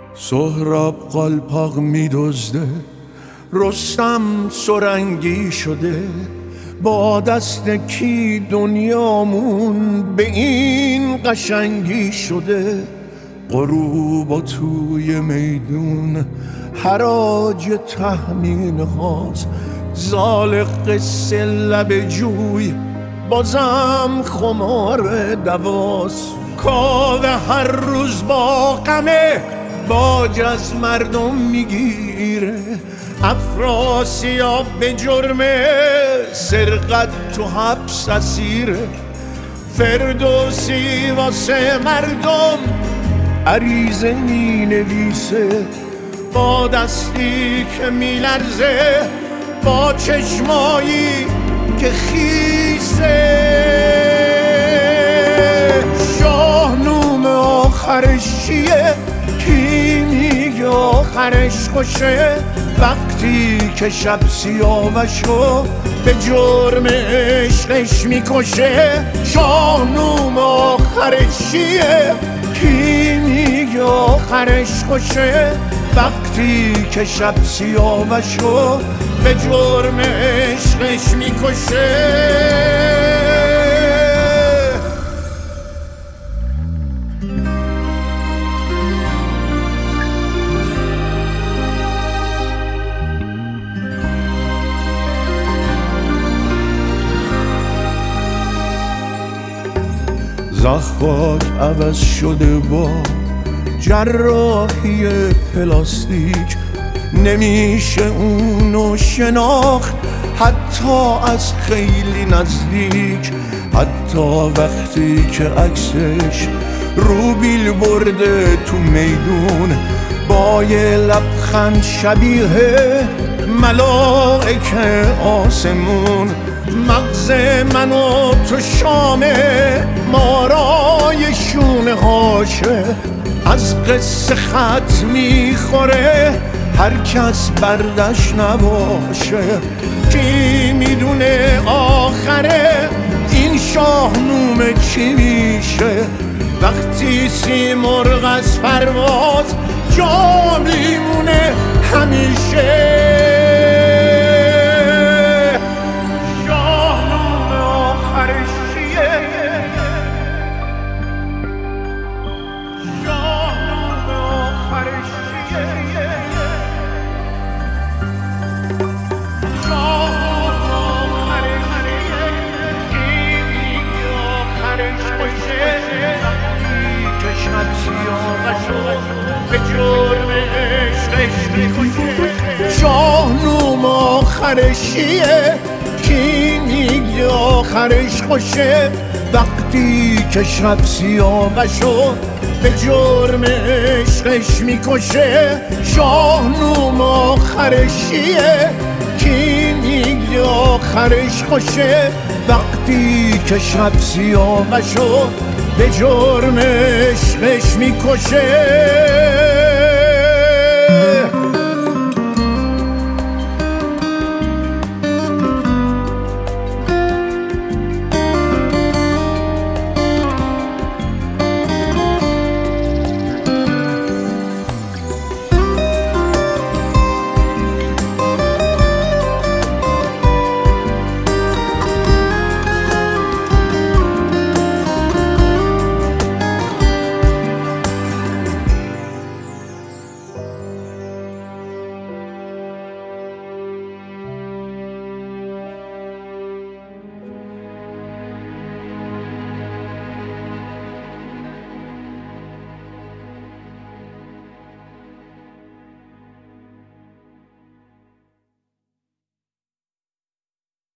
سهراب قالپاق می‌دزده، رستم سرنگی شده. با دست کی دنیامون به این قشنگی شده؟ غروب و توی میدون حراج تهمین هاست، زال قصه لب جوی بازم خمار دواست. کاوه هر روز با غمه باج از مردم میگیره، افراسیاب به جرم سرقت تو حبس اسیره. فردوسی واسه مردم عریضه می نویسه، با دستی که می لرزه، با چشمایی که خیسه. شاهنامه آخرش چیه؟ کی میگه آخرش خوشه؟ وقتی که شب سیاوشو به جرم عشقش میکشه. شاهنامه آخرش چیه؟ کی میگه آخرش خوشه؟ وقتی که شب سیاوشو به جرم عشقش میکشه. ضحاک عوض شده با جراحی پلاستیک، نمیشه اونو شناخت حتی از خیلی نزدیک. حتی وقتی که عکسش رو بیل برده تو میدون، با یه لبخند شبیه ملائکه آسمون. مغز من و تو شامه مارای شونه هاشه، از قصه خط میخوره هر کس بردش نباشه. کی میدونه آخره این شاهنامه چی میشه؟ وقتی سیمرغ از پرواز جا میمونه همیشه. شاهنامه آخرش چیه؟ کی میگه آخرش خوشه؟ وقتی که شب سیاوشو به جرم عشقش میکشه. شاهنامه آخرش چیه؟ کی میگه آخرش خوشه؟ وقتی که شب سیاوشو به جرم عشقش میکشه.